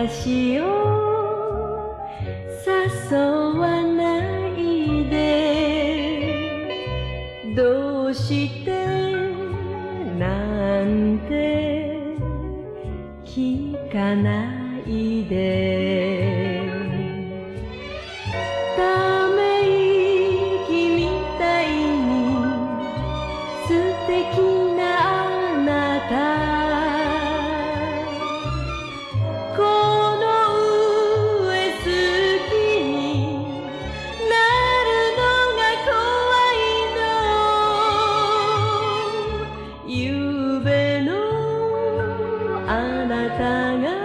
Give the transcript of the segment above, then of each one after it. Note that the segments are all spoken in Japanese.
私を誘わないで、どうしてなんて聞かないで、ため息みたいに素敵なあなた、あなたが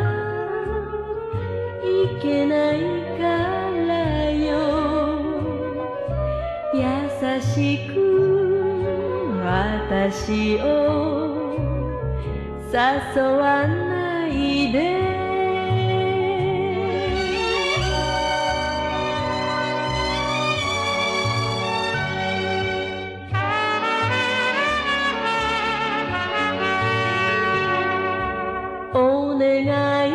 いけないからよ、優しく私を誘わないで。お願い、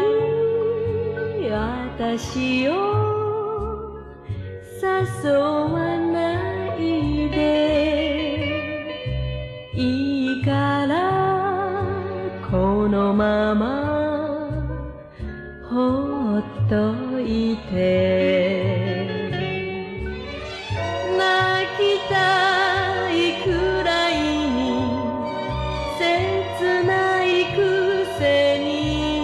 私を誘わないで、いいからこのままほっといて、泣きたいくらいに切ないくせに、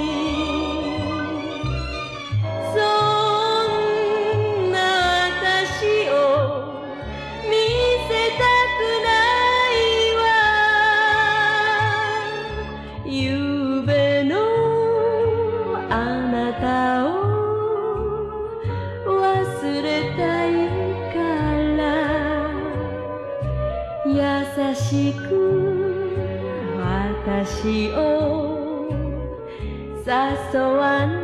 ゆうべのあなたを忘れたいから、優しく私を誘わない